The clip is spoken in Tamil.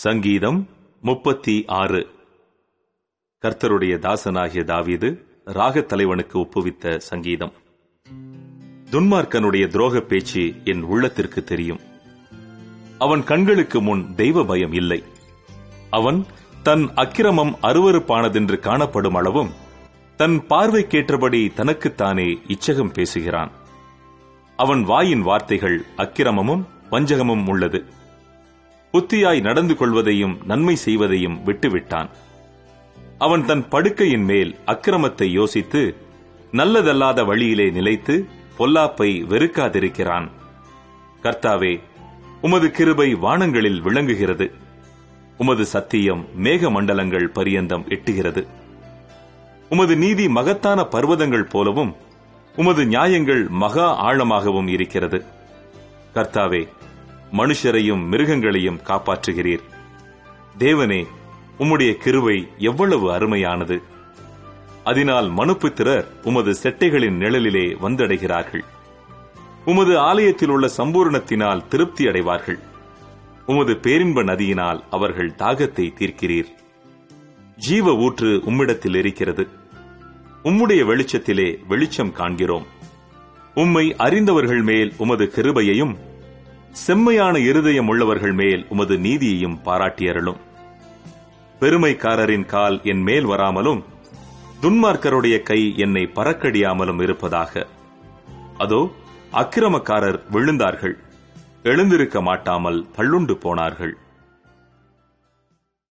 சங்கீதம் 36. கர்த்தருடைய தாசனாகிய தாவீது ராகத் தலைவனுக்கு ஒப்புவித்த சங்கீதம். துன்மார்க்கனுடைய துரோக பேச்சு என் உள்ளத்திற்கு தெரியும். அவன் கண்களுக்கு முன் தெய்வ பயம் இல்லை. அவன் தன் அக்கிரமம் அருவருப்பானதென்று காணப்படும் அளவும் தன் பார்வைக்கேற்றபடி தனக்குத்தானே இச்சகம் பேசுகிறான். அவன் வாயின் வார்த்தைகள் அக்கிரமமும் வஞ்சகமும் உள்ளது. புத்தியாய் நடந்து கொள்வதையும் நன்மை செய்வதையும் விட்டுவிட்டான். அவன் தன் படுக்கையின் மேல் அக்கிரமத்தை யோசித்து நல்லதல்லாத வழியிலே நிலைத்து பொல்லாப்பை வெறுக்காதிருக்கிறான். கர்த்தாவே, உமது கிருபை வானங்களில் விளங்குகிறது. உமது சத்தியம் மேக மண்டலங்கள் பரியந்தம் எட்டுகிறது. உமது நீதி மகத்தான பர்வதங்கள் போலவும் உமது நியாயங்கள் மகா ஆழமாகவும் இருக்கிறது. கர்த்தாவே, மனுஷரையும் மிருகங்களையும் காப்பாற்றுகிறீர். தேவனே, உம்முடைய கிருபை எவ்வளவு அருமையானது! அதனால் மனுப்புத்திரர் உமது செட்டைகளின் நிழலிலே வந்தடைகிறார்கள். உமது ஆலயத்தில் உள்ள சம்பூர்ணத்தினால் திருப்தி அடைவார்கள். உமது பேரின்ப நதியினால் அவர்கள் தாகத்தை தீர்க்கிறீர். ஜீவ ஊற்று உம்மிடத்தில் இருக்கிறது. உம்முடைய வெளிச்சத்திலே வெளிச்சம் காண்கிறோம். உம்மை அறிந்தவர்கள் மேல் உமது கிருபையையும் செம்மையான இருதயம் உள்ளவர்கள் மேல் உமது நீதியையும் பாராட்டியருளும். பெருமைக்காரரின் கால் என் மேல் வராமலும் துன்மார்க்கருடைய கை என்னை பறக்கடியாமலும் இருப்பதாக. அதோ, அக்கிரமக்காரர் விழுந்தார்கள், எழுந்திருக்க மாட்டாமல் தள்ளுண்டு போனார்கள்.